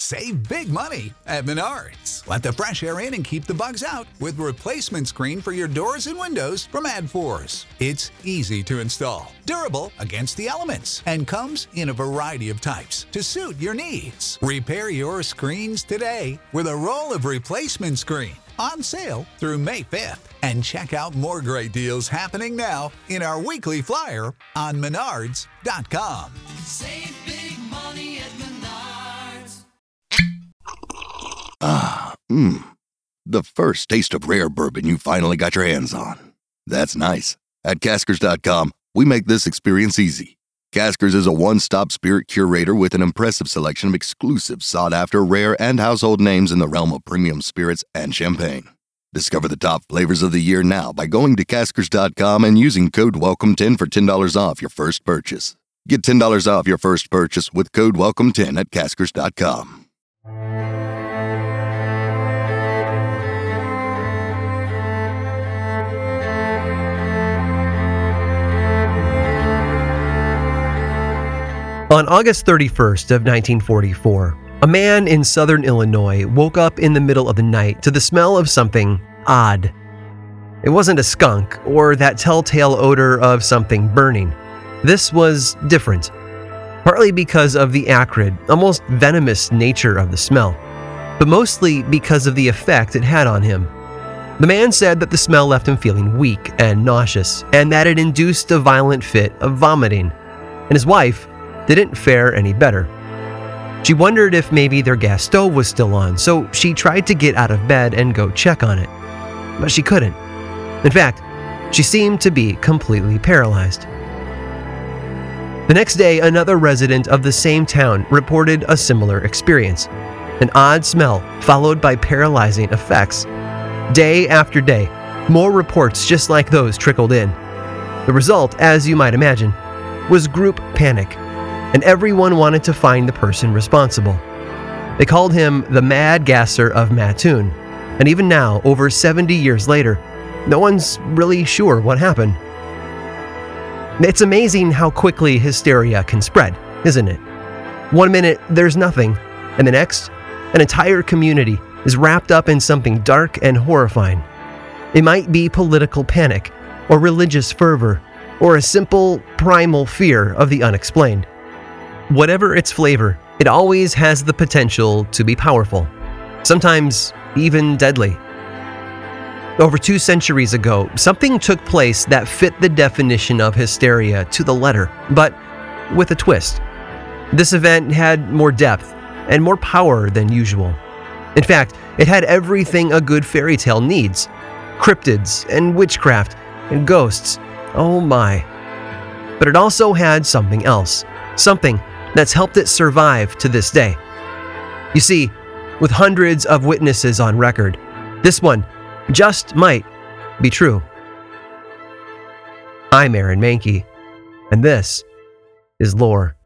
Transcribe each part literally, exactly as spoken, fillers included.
Save big money at Menards. Let the fresh air in and keep the bugs out with replacement screen for your doors and windows from AdForce. It's easy to install, durable against the elements, and comes in a variety of types to suit your needs. Repair your screens today with a roll of replacement screen on sale through May fifth. And check out more great deals happening now in our weekly flyer on menards dot com. Save big money at Menards. Ah, mmm. The first taste of rare bourbon you finally got your hands on. That's nice. At Caskers dot com, we make this experience easy. Caskers is a one-stop spirit curator with an impressive selection of exclusive, sought-after, rare, and household names in the realm of premium spirits and champagne. Discover the top flavors of the year now by going to Caskers dot com and using code welcome ten for ten dollars off your first purchase. Get ten dollars off your first purchase with code welcome ten at Caskers dot com. On August thirty-first of nineteen forty-four, a man in southern Illinois woke up in the middle of the night to the smell of something odd. It wasn't a skunk or that telltale odor of something burning. This was different, partly because of the acrid, almost venomous nature of the smell, but mostly because of the effect it had on him. The man said that the smell left him feeling weak and nauseous, and that it induced a violent fit of vomiting, and his wife didn't fare any better. She wondered if maybe their gas stove was still on, so she tried to get out of bed and go check on it. But she couldn't. In fact, she seemed to be completely paralyzed. The next day, another resident of the same town reported a similar experience. An odd smell followed by paralyzing effects. Day after day, more reports just like those trickled in. The result, as you might imagine, was group panic, and everyone wanted to find the person responsible. They called him the Mad Gasser of Mattoon, and even now, over seventy years later, no one's really sure what happened. It's amazing how quickly hysteria can spread, isn't it? One minute, there's nothing, and the next, an entire community is wrapped up in something dark and horrifying. It might be political panic, or religious fervor, or a simple, primal fear of the unexplained. Whatever its flavor, it always has the potential to be powerful, sometimes even deadly. Over two centuries ago, something took place that fit the definition of hysteria to the letter, but with a twist. This event had more depth and more power than usual. In fact, it had everything a good fairy tale needs: cryptids and witchcraft and ghosts. Oh my. But it also had something else, something that's helped it survive to this day. You see, with hundreds of witnesses on record, this one just might be true. I'm Aaron Mahnke, and this is Lore.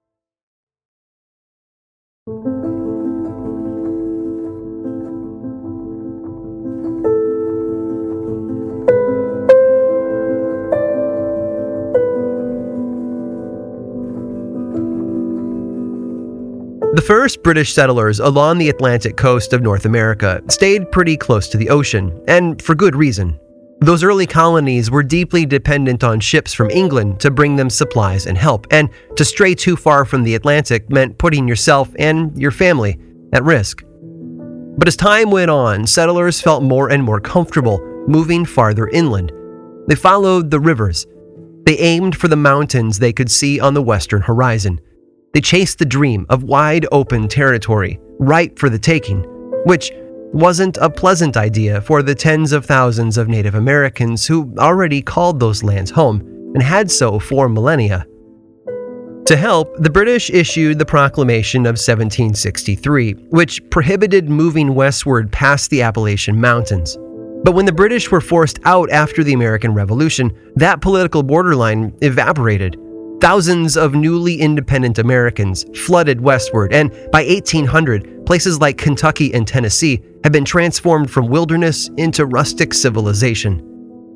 The first British settlers along the Atlantic coast of North America stayed pretty close to the ocean, and for good reason. Those early colonies were deeply dependent on ships from England to bring them supplies and help, and to stray too far from the Atlantic meant putting yourself and your family at risk. But as time went on, settlers felt more and more comfortable moving farther inland. They followed the rivers. They aimed for the mountains they could see on the western horizon. They chased the dream of wide open territory, ripe for the taking, which wasn't a pleasant idea for the tens of thousands of Native Americans who already called those lands home and had so for millennia. To help, the British issued the Proclamation of seventeen sixty-three, which prohibited moving westward past the Appalachian Mountains. But when the British were forced out after the American Revolution, that political borderline evaporated. Thousands of newly independent Americans flooded westward, and by eighteen hundred, places like Kentucky and Tennessee had been transformed from wilderness into rustic civilization.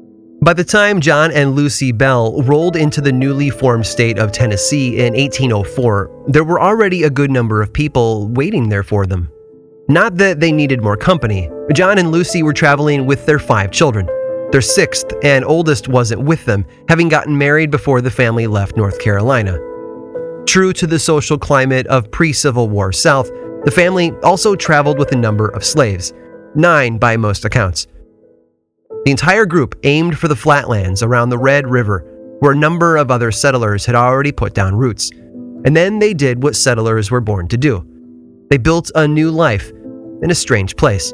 By the time John and Lucy Bell rolled into the newly formed state of Tennessee in eighteen oh four, there were already a good number of people waiting there for them. Not that they needed more company. John and Lucy were traveling with their five children. Their sixth and oldest wasn't with them, having gotten married before the family left North Carolina. True to the social climate of pre-Civil War South, the family also traveled with a number of slaves, nine by most accounts. The entire group aimed for the flatlands around the Red River, where a number of other settlers had already put down roots. And then they did what settlers were born to do. They built a new life in a strange place.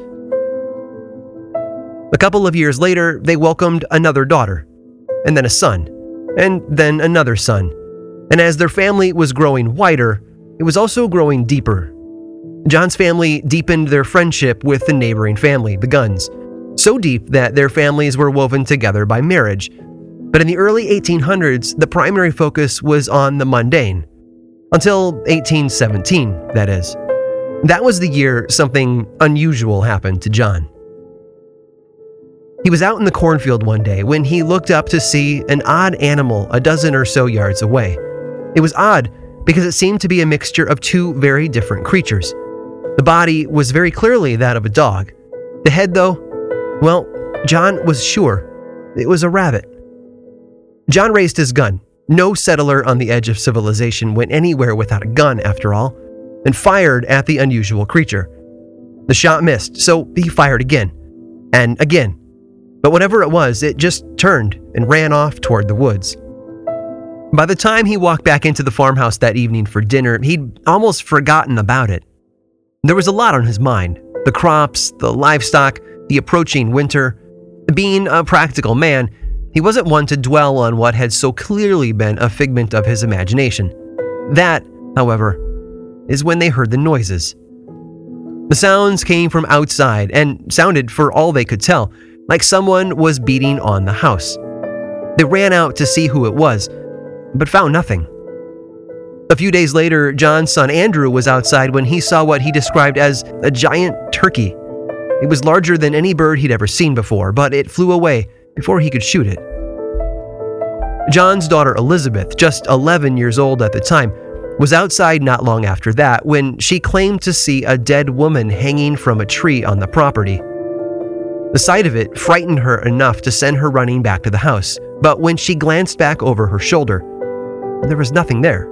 A couple of years later, they welcomed another daughter, and then a son, and then another son. And as their family was growing wider, it was also growing deeper. John's family deepened their friendship with the neighboring family, the Guns, so deep that their families were woven together by marriage. But in the early eighteen hundreds, the primary focus was on the mundane. Until eighteen seventeen, that is. That was the year something unusual happened to John. He was out in the cornfield one day when he looked up to see an odd animal a dozen or so yards away. It was odd because it seemed to be a mixture of two very different creatures. The body was very clearly that of a dog. The head, though, well, John was sure it was a rabbit. John raised his gun. No settler on the edge of civilization went anywhere without a gun, after all, and fired at the unusual creature. The shot missed, so he fired again, and again. But whatever it was, it just turned and ran off toward the woods. By the time he walked back into the farmhouse that evening for dinner, he'd almost forgotten about it. There was a lot on his mind: the crops, the livestock, the approaching winter. Being a practical man, he wasn't one to dwell on what had so clearly been a figment of his imagination. That, however, is when they heard the noises. The sounds came from outside and sounded, for all they could tell, like someone was beating on the house. They ran out to see who it was, but found nothing. A few days later, John's son Andrew was outside when he saw what he described as a giant turkey. It was larger than any bird he'd ever seen before, but it flew away before he could shoot it. John's daughter Elizabeth, just eleven years old at the time, was outside not long after that when she claimed to see a dead woman hanging from a tree on the property. The sight of it frightened her enough to send her running back to the house, but when she glanced back over her shoulder, there was nothing there.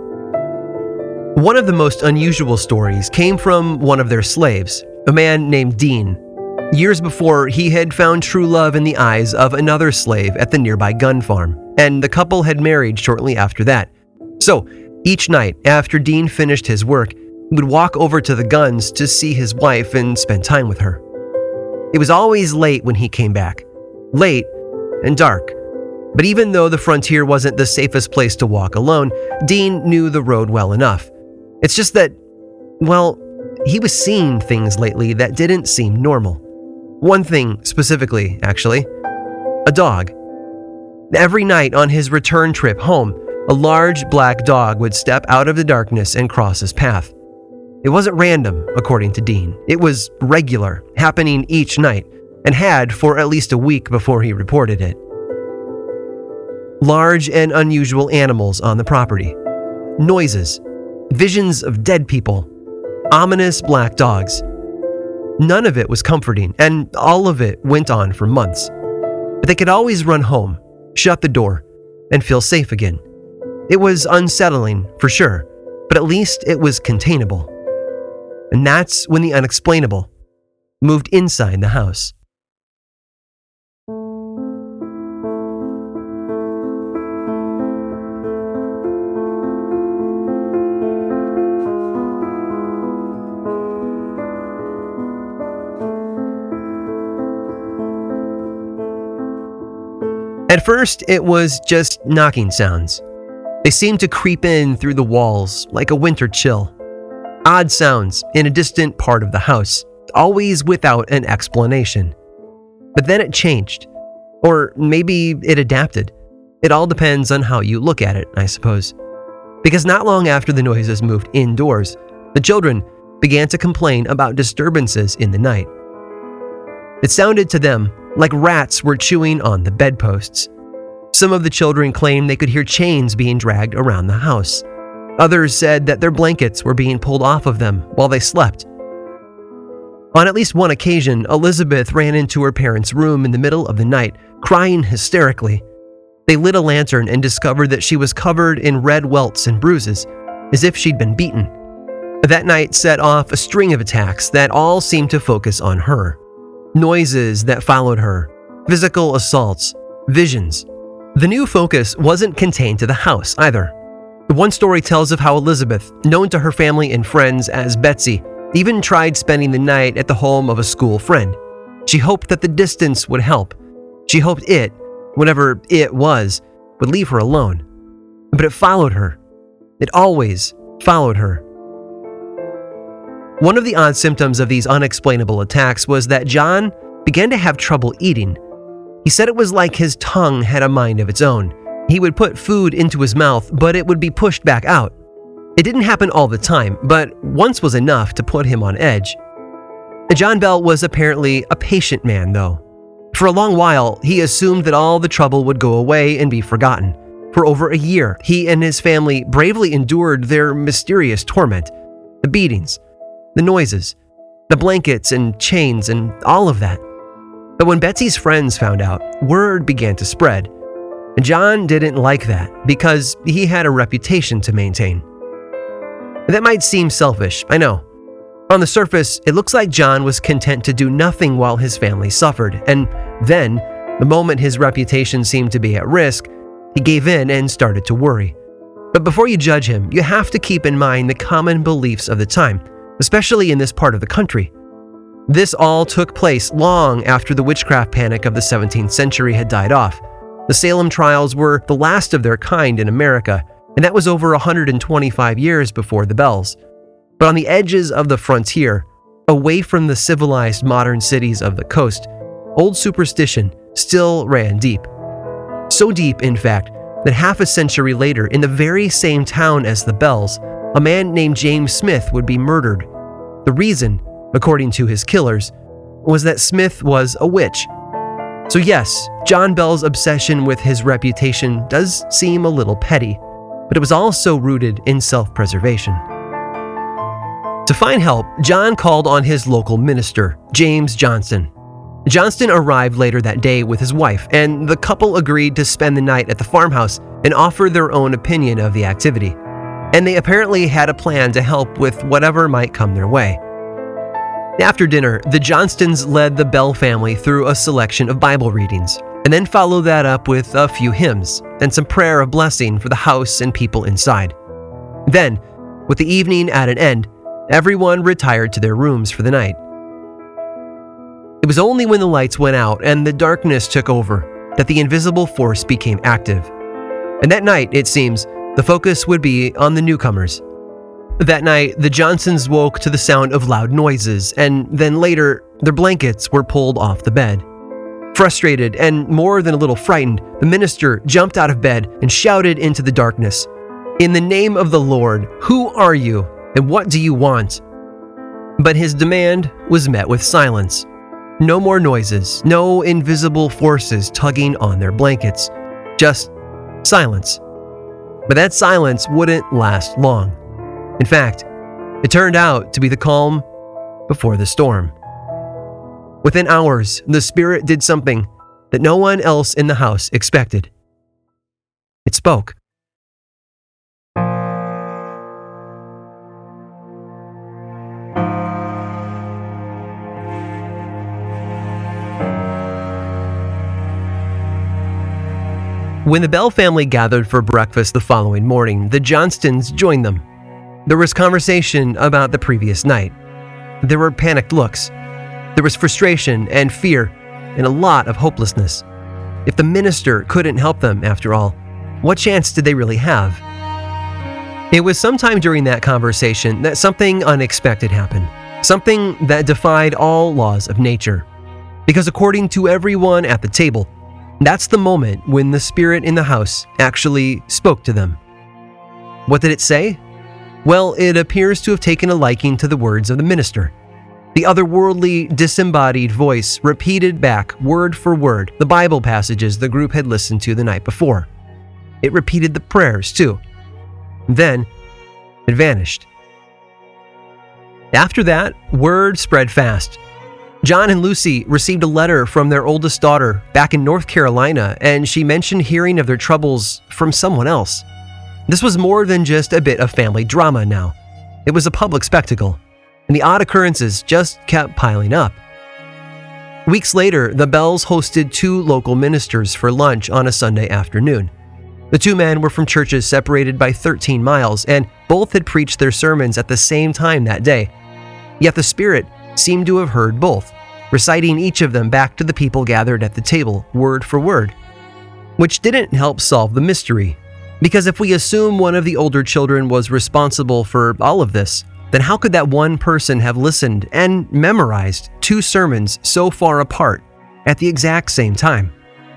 One of the most unusual stories came from one of their slaves, a man named Dean. Years before, he had found true love in the eyes of another slave at the nearby gun farm, and the couple had married shortly after that. So, each night after Dean finished his work, he would walk over to the Guns to see his wife and spend time with her. It was always late when he came back. Late and dark. But even though the frontier wasn't the safest place to walk alone, Dean knew the road well enough. It's just that, well, he was seeing things lately that didn't seem normal. One thing specifically, actually. A dog. Every night on his return trip home, a large black dog would step out of the darkness and cross his path. It wasn't random, according to Dean. It was regular, happening each night, and had for at least a week before he reported it. Large and unusual animals on the property. Noises. Visions of dead people. Ominous black dogs. None of it was comforting, and all of it went on for months. But they could always run home, shut the door, and feel safe again. It was unsettling, for sure, but at least it was containable. And that's when the unexplainable moved inside the house. At first, it was just knocking sounds. They seemed to creep in through the walls like a winter chill. Odd sounds in a distant part of the house, always without an explanation. But then it changed. Or maybe it adapted. It all depends on how you look at it, I suppose. Because not long after the noises moved indoors, the children began to complain about disturbances in the night. It sounded to them like rats were chewing on the bedposts. Some of the children claimed they could hear chains being dragged around the house. Others said that their blankets were being pulled off of them while they slept. On at least one occasion, Elizabeth ran into her parents' room in the middle of the night, crying hysterically. They lit a lantern and discovered that she was covered in red welts and bruises, as if she'd been beaten. That night set off a string of attacks that all seemed to focus on her. Noises that followed her, physical assaults, visions. The new focus wasn't contained to the house either. One story tells of how Elizabeth, known to her family and friends as Betsy, even tried spending the night at the home of a school friend. She hoped that the distance would help. She hoped it, whatever it was, would leave her alone. But it followed her. It always followed her. One of the odd symptoms of these unexplainable attacks was that John began to have trouble eating. He said it was like his tongue had a mind of its own. He would put food into his mouth, but it would be pushed back out. It didn't happen all the time, but once was enough to put him on edge. John Bell was apparently a patient man, though. For a long while, he assumed that all the trouble would go away and be forgotten. For over a year, he and his family bravely endured their mysterious torment. The beatings, the noises, the blankets and chains and all of that. But when Betsy's friends found out, word began to spread. John didn't like that because he had a reputation to maintain. That might seem selfish, I know. On the surface, it looks like John was content to do nothing while his family suffered, and then, the moment his reputation seemed to be at risk, he gave in and started to worry. But before you judge him, you have to keep in mind the common beliefs of the time, especially in this part of the country. This all took place long after the witchcraft panic of the seventeenth century had died off. The Salem trials were the last of their kind in America, and that was over one hundred twenty-five years before the Bells. But on the edges of the frontier, away from the civilized modern cities of the coast, old superstition still ran deep. So deep, in fact, that half a century later, in the very same town as the Bells, a man named James Smith would be murdered. The reason, according to his killers, was that Smith was a witch. So yes, John Bell's obsession with his reputation does seem a little petty, but it was also rooted in self-preservation. To find help, John called on his local minister, James Johnston. Johnston arrived later that day with his wife, and the couple agreed to spend the night at the farmhouse and offer their own opinion of the activity. And they apparently had a plan to help with whatever might come their way. After dinner, the Johnstons led the Bell family through a selection of Bible readings, and then followed that up with a few hymns and some prayer of blessing for the house and people inside. Then, with the evening at an end, everyone retired to their rooms for the night. It was only when the lights went out and the darkness took over that the invisible force became active. And that night, it seems, the focus would be on the newcomers. That night, the Johnsons woke to the sound of loud noises, and then later, their blankets were pulled off the bed. Frustrated and more than a little frightened, the minister jumped out of bed and shouted into the darkness, "In the name of the Lord, who are you, and what do you want?" But his demand was met with silence. No more noises, no invisible forces tugging on their blankets, just silence. But that silence wouldn't last long. In fact, it turned out to be the calm before the storm. Within hours, the spirit did something that no one else in the house expected. It spoke. When the Bell family gathered for breakfast the following morning, the Johnstons joined them. There was conversation about the previous night. There were panicked looks. There was frustration and fear and a lot of hopelessness. If the minister couldn't help them, after all, what chance did they really have? It was sometime during that conversation that something unexpected happened. Something that defied all laws of nature. Because according to everyone at the table, that's the moment when the spirit in the house actually spoke to them. What did it say? Well, it appears to have taken a liking to the words of the minister. The otherworldly, disembodied voice repeated back, word for word, the Bible passages the group had listened to the night before. It repeated the prayers, too. Then, it vanished. After that, word spread fast. John and Lucy received a letter from their oldest daughter back in North Carolina, and she mentioned hearing of their troubles from someone else. This was more than just a bit of family drama now. It was a public spectacle, and the odd occurrences just kept piling up. Weeks later, the Bells hosted two local ministers for lunch on a Sunday afternoon. The two men were from churches separated by thirteen miles, and both had preached their sermons at the same time that day. Yet the Spirit seemed to have heard both, reciting each of them back to the people gathered at the table, word for word. Which didn't help solve the mystery, because if we assume one of the older children was responsible for all of this, then how could that one person have listened and memorized two sermons so far apart at the exact same time?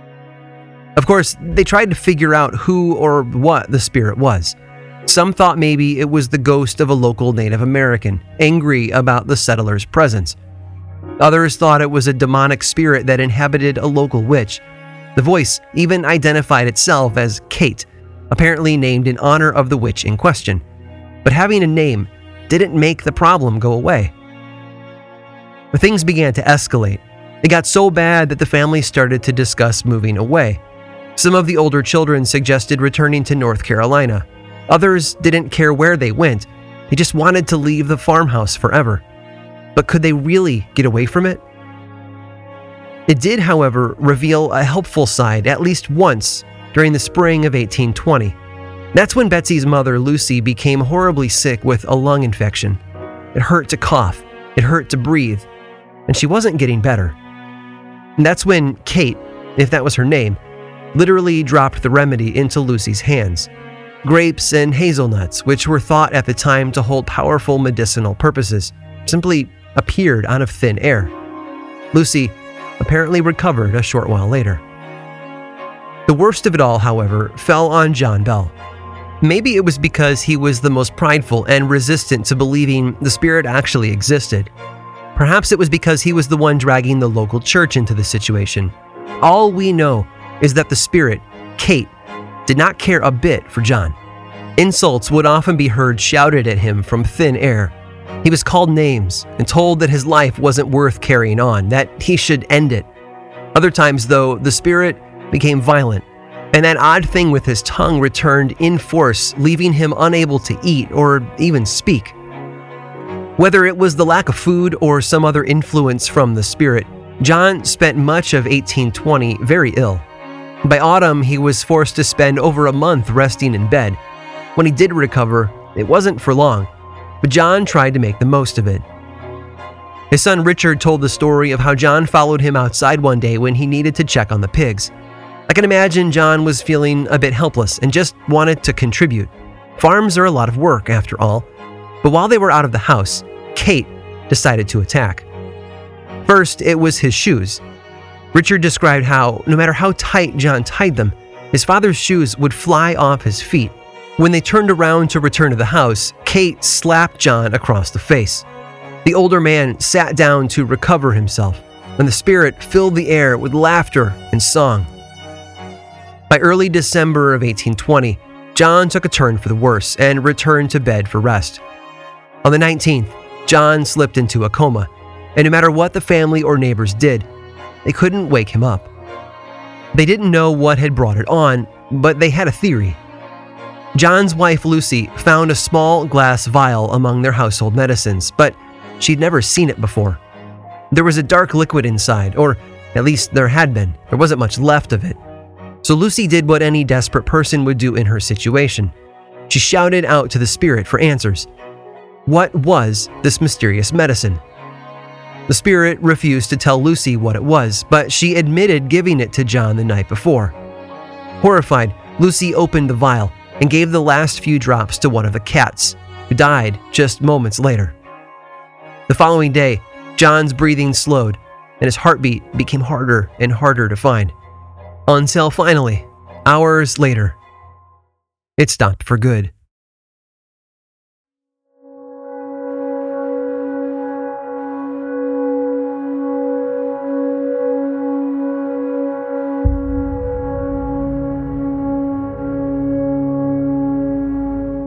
Of course, they tried to figure out who or what the Spirit was. Some thought maybe it was the ghost of a local Native American, angry about the settlers' presence. Others thought it was a demonic spirit that inhabited a local witch. The voice even identified itself as Kate, apparently named in honor of the witch in question. But having a name didn't make the problem go away. But things began to escalate. It got so bad that the family started to discuss moving away. Some of the older children suggested returning to North Carolina. Others didn't care where they went. They just wanted to leave the farmhouse forever. But could they really get away from it? It did, however, reveal a helpful side at least once during the spring of eighteen twenty. That's when Betsy's mother, Lucy, became horribly sick with a lung infection. It hurt to cough, it hurt to breathe, and she wasn't getting better. And that's when Kate, if that was her name, literally dropped the remedy into Lucy's hands. Grapes and hazelnuts, which were thought at the time to hold powerful medicinal purposes, simply appeared out of thin air. Lucy apparently recovered a short while later. The worst of it all, however, fell on John Bell. Maybe it was because he was the most prideful and resistant to believing the Spirit actually existed. Perhaps it was because he was the one dragging the local church into the situation. All we know is that the Spirit, Kate, did not care a bit for John. Insults would often be heard shouted at him from thin air. He was called names and told that his life wasn't worth carrying on, that he should end it. Other times, though, the Spirit became violent, and that odd thing with his tongue returned in force, leaving him unable to eat or even speak. Whether it was the lack of food or some other influence from the Spirit, John spent much of eighteen twenty very ill. By autumn, he was forced to spend over a month resting in bed. When he did recover, it wasn't for long, but John tried to make the most of it. His son Richard told the story of how John followed him outside one day when he needed to check on the pigs. I can imagine John was feeling a bit helpless and just wanted to contribute. Farms are a lot of work, after all. But while they were out of the house, Kate decided to attack. First, it was his shoes. Richard described how, no matter how tight John tied them, his father's shoes would fly off his feet. When they turned around to return to the house, Kate slapped John across the face. The older man sat down to recover himself, and the Spirit filled the air with laughter and song. By early December of eighteen twenty, John took a turn for the worse and returned to bed for rest. On the nineteenth, John slipped into a coma, and no matter what the family or neighbors did, they couldn't wake him up. They didn't know what had brought it on, but they had a theory. John's wife, Lucy, found a small glass vial among their household medicines, but she'd never seen it before. There was a dark liquid inside, or at least there had been. There wasn't much left of it. So Lucy did what any desperate person would do in her situation. She shouted out to the Spirit for answers. What was this mysterious medicine? The Spirit refused to tell Lucy what it was, but she admitted giving it to John the night before. Horrified, Lucy opened the vial and gave the last few drops to one of the cats, who died just moments later. The following day, John's breathing slowed, and his heartbeat became harder and harder to find. Until finally, hours later, it stopped for good.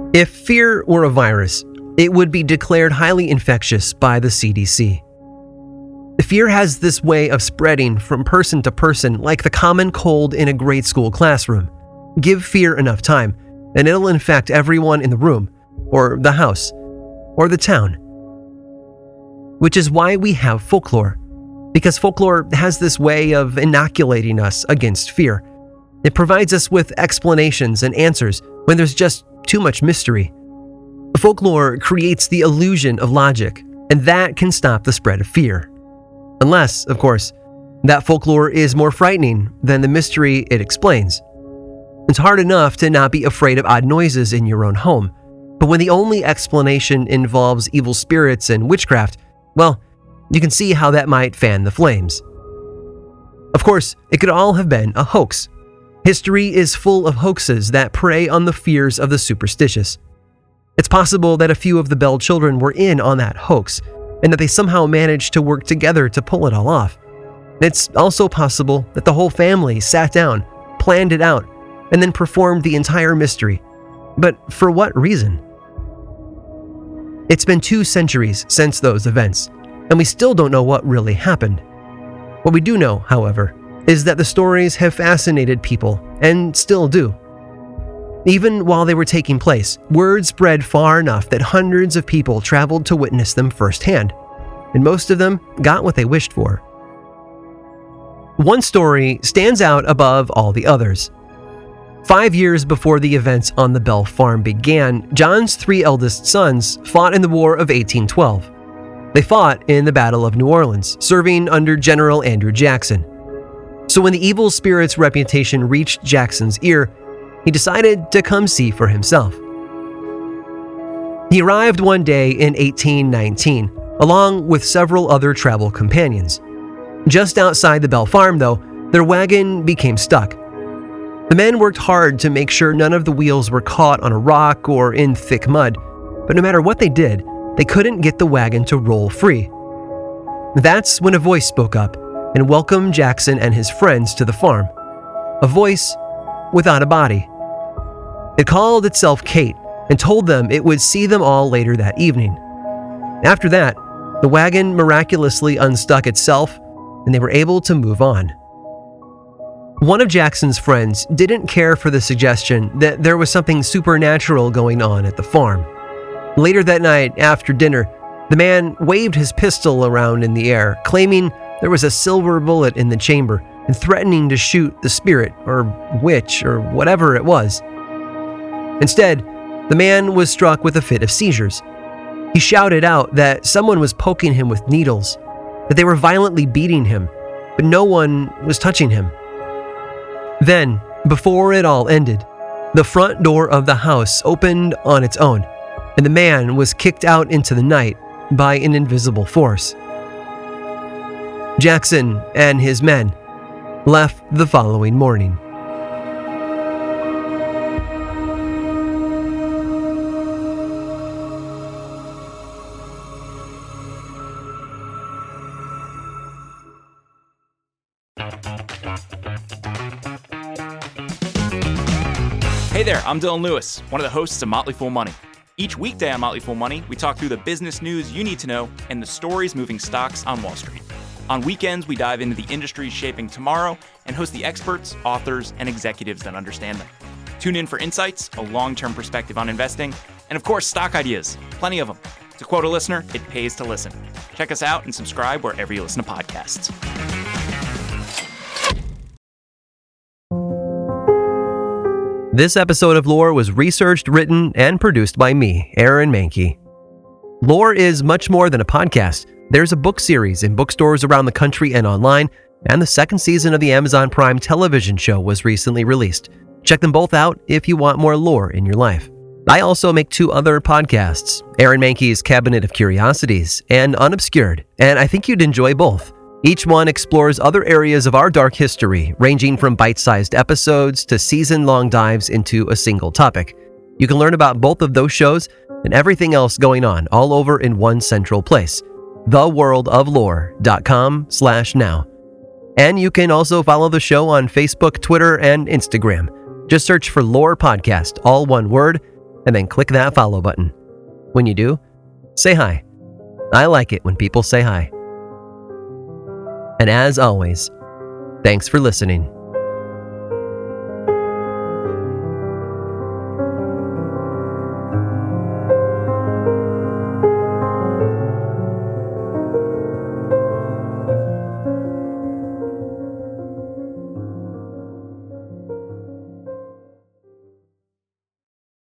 If fear were a virus, it would be declared highly infectious by the C D C. Fear has this way of spreading from person to person like the common cold in a grade school classroom. Give fear enough time, and it'll infect everyone in the room, or the house, or the town. Which is why we have folklore, because folklore has this way of inoculating us against fear. It provides us with explanations and answers when there's just too much mystery. Folklore creates the illusion of logic, and that can stop the spread of fear. Unless, of course, that folklore is more frightening than the mystery it explains. It's hard enough to not be afraid of odd noises in your own home, but when the only explanation involves evil spirits and witchcraft, well, you can see how that might fan the flames. Of course, it could all have been a hoax. History is full of hoaxes that prey on the fears of the superstitious. It's possible that a few of the Bell children were in on that hoax, and that they somehow managed to work together to pull it all off. It's also possible that the whole family sat down, planned it out, and then performed the entire mystery. But for what reason? It's been two centuries since those events, and we still don't know what really happened. What we do know, however, is that the stories have fascinated people, and still do. Even while they were taking place, word spread far enough that hundreds of people traveled to witness them firsthand, and most of them got what they wished for. One story stands out above all the others. Five years before the events on the Bell farm began, John's three eldest sons fought in the War of eighteen twelve. They fought in the Battle of New Orleans, serving under General Andrew Jackson. So when the evil spirit's reputation reached Jackson's ear, he decided to come see for himself. He arrived one day in eighteen nineteen, along with several other travel companions. Just outside the Bell farm, though, their wagon became stuck. The men worked hard to make sure none of the wheels were caught on a rock or in thick mud, but no matter what they did, they couldn't get the wagon to roll free. That's when a voice spoke up and welcomed Jackson and his friends to the farm. A voice without a body. It called itself Kate and told them it would see them all later that evening. After that, the wagon miraculously unstuck itself and they were able to move on. One of Jackson's friends didn't care for the suggestion that there was something supernatural going on at the farm. Later that night, after dinner, the man waved his pistol around in the air, claiming there was a silver bullet in the chamber and threatening to shoot the spirit or witch or whatever it was. Instead, the man was struck with a fit of seizures. He shouted out that someone was poking him with needles, that they were violently beating him, but no one was touching him. Then, before it all ended, the front door of the house opened on its own, and the man was kicked out into the night by an invisible force. Jackson and his men left the following morning. Hey there, I'm Dylan Lewis, one of the hosts of Motley Fool Money. Each weekday on Motley Fool Money, we talk through the business news you need to know and the stories moving stocks on Wall Street. On weekends, we dive into the industries shaping tomorrow and host the experts, authors, and executives that understand them. Tune in for insights, a long-term perspective on investing, and of course, stock ideas. Plenty of them. To quote a listener, it pays to listen. Check us out and subscribe wherever you listen to podcasts. This episode of Lore was researched, written, and produced by me, Aaron Mahnke. Lore is much more than a podcast. There's a book series in bookstores around the country and online, and the second season of the Amazon Prime television show was recently released. Check them both out if you want more lore in your life. I also make two other podcasts, Aaron Mahnke's Cabinet of Curiosities and Unobscured, and I think you'd enjoy both. Each one explores other areas of our dark history, ranging from bite-sized episodes to season-long dives into a single topic. You can learn about both of those shows and everything else going on all over in one central place, the world of lore dot com slash now. And you can also follow the show on Facebook, Twitter, and Instagram. Just search for Lore Podcast, all one word, and then click that follow button. When you do, say hi. I like it when people say hi. And as always, thanks for listening.